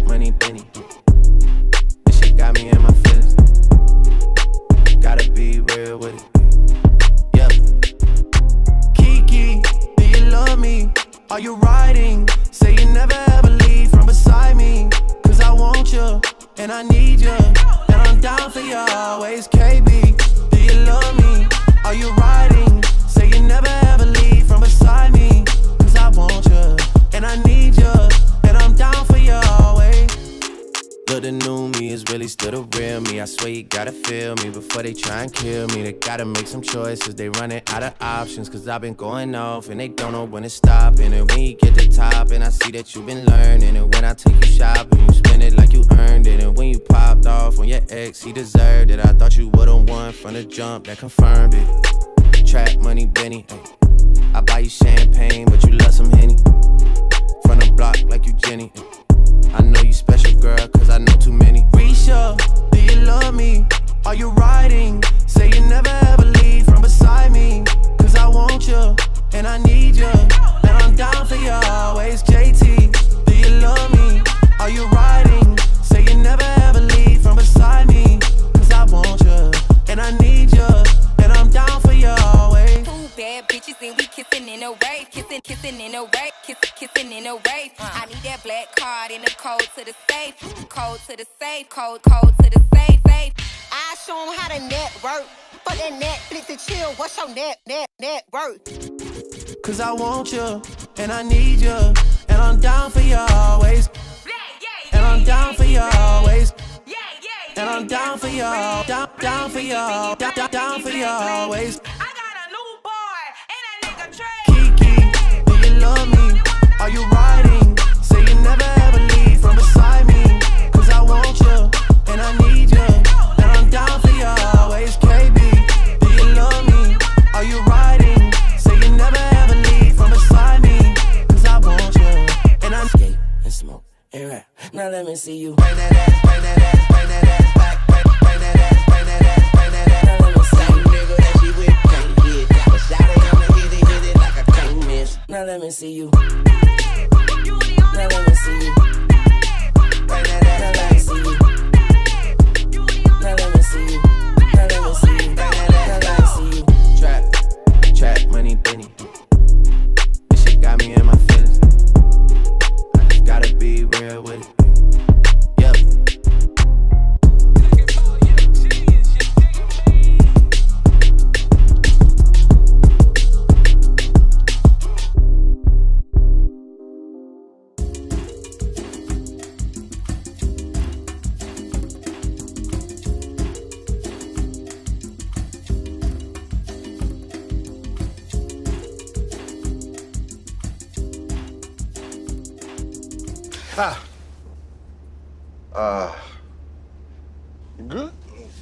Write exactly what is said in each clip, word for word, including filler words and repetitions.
money, Benny. This shit got me in my feelings. Gotta be real with it. Yeah. Kiki, do you love me? Are you riding? Say you never ever leave from beside me. Cause I want you, and I need you, and I'm down for you always. K B, do you love me? Are you riding? Say you never ever leave from beside me. Cause I want you, and I need you, and I'm down for you always. Look, the new me is really still the real me. I swear you gotta feel me before they try and kill me. They gotta make some choices, they running out of options. Cause I've been going off and they don't know when to stop. And when you get to the top and I see that you've been learning. And when I take you shopping, you spend it like you earned it. And when you popped off on your ex, he deserved it. I thought you would've won from the jump, that confirmed it. Trap money, Benny, ay. I buy you champagne, but you love some Henny. From the block like you Jenny, ay. I know you special, girl, cause I know too many. Risha, do you love me? Are you riding? Say you never ever leave from beside me. Cause I want you, and I need you, and I'm down for you always. J T, do you love me? Are you riding? Say you never ever leave from beside me. Cause I want you, and I need you, and I'm down for you always. Two bad bitches and we kissing in a wave. Kissing, kissing in a wave. Kissing, kissing in a wave. I need that black card in the code to the safe. Code to the safe. Code, code to the safe. Safe. I show them how to network. Fuck that Netflix and chill. What's your net, net, net worth? Cause I want you, and I need you, and I'm down for you always. And I'm down for you always. And I'm down for you, down, down for you, down, down, down for you always. I got a new boy, and that nigga Trey. Kiki, do you love me? Are you riding? Say you never ever leave from beside me. Cause I want you, and I need you, and I'm down for you always. K B, do you love me? Are you riding? Say you never ever leave from beside me. Cause I want you, and I skate and smoke and rap. Now let me see you bring that ass, bring that ass, bring that ass back, bring, bring that ass, bring that ass, bring that ass. Now let me see you, nigga, that she with can't get. Got a shot at him and hit it, hit it like I can't miss. Now let me see you. Now let me see you. Bring that ass, now let me see you. Now let me see you. Now let me see you. Bring that ass, now let me see you. Trap, trap money, Benny. This shit got me in my feelings. I just gotta be real with it. Yep. Ah. Uh, you good?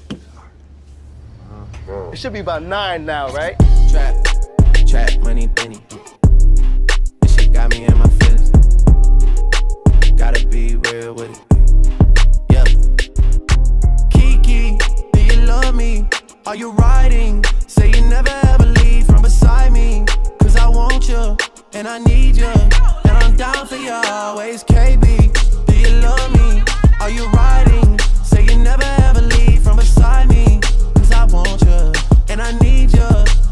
Uh, it should be about nine now, right? Trap, trap money, Benny. This shit got me in my feelings. Gotta be real with it. Yeah. Kiki, do you love me? Are you riding? Say you never ever leave from beside me. Cause I want you, and I need you, and I'm down for you always. K B, do you love me? Are you riding? Say you never ever leave from beside me. Cause I want you, and I need you,